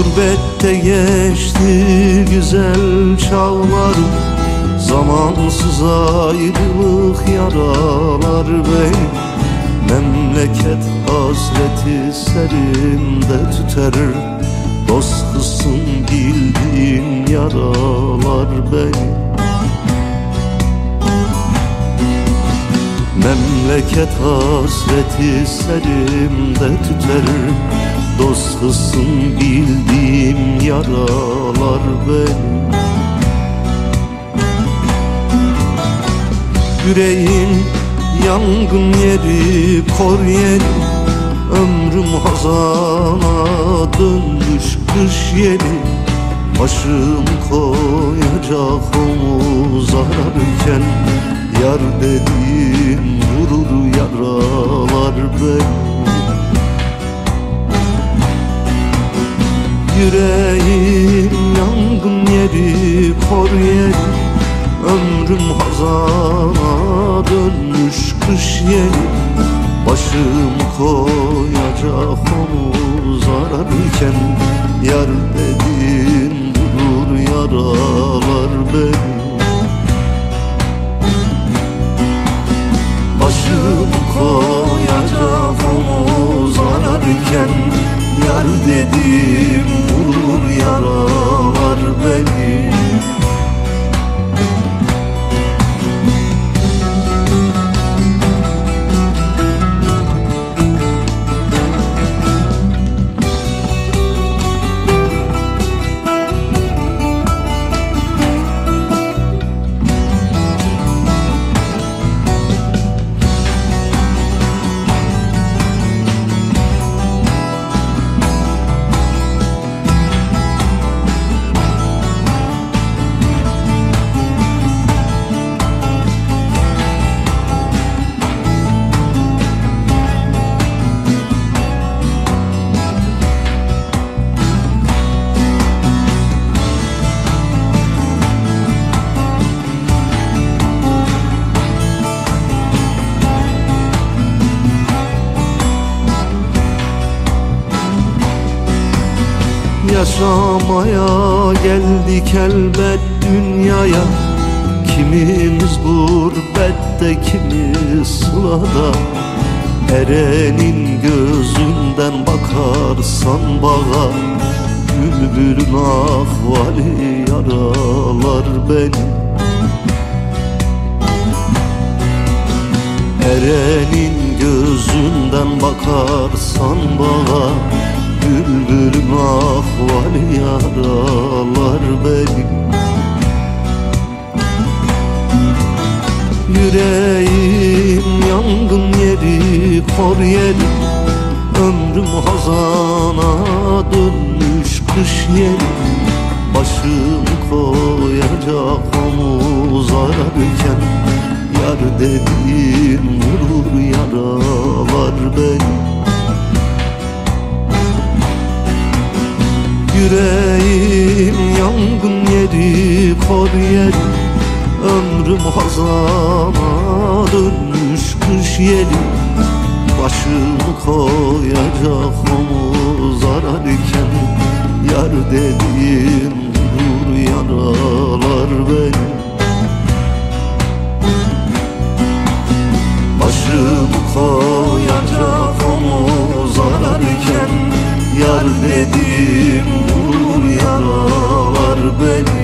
Gurbette geçti güzel çağlarım, zamansız ayrılık yaralar beni. Memleket hasreti serinde tüter, dost kızsın bildiğin yaralar beni. Memleket hasreti serimde tüter, dost kızsın bildiğim yaralar beni. Yüreğim yangın yeri, kor yeri, ömrüm hazana dönmüş kış yeri. Başım koyacak omuz ararken, yar dediğin vurur yaralar beni. Yüreğim yangın yeri, kor yeri, ömrüm hazana dönmüş kış yeri. Başım koyacak omuz ararken, yar dediğin vurur yaralar beni. Başım koyacak omuz ararken, yar dediğim vurur yaralar beni. Yaşamaya geldik elbet dünyaya, kimimiz gurbette, kimi sılada. Erenin gözünden bakarsan bağa, bülbülün ahvali yaralar beni. Erenin gözünden bakarsan bağa, bülbülün ahvali yaralar beni. Yüreğim yangın yeri, kor yeri, ömrüm hazana dönmüş kış yeri. Başım koyacak omuz ararken, yar dediğin vurur yaralar beni. Yüreğim yangın yeri, kor yeri, ömrüm hazana dönmüş kış yeri. Başım koyacak omuz ararken, yar dediğin vurur yaralar beni. Başım koyacak omuz ararken, yar dediğim vurur yaralar beni.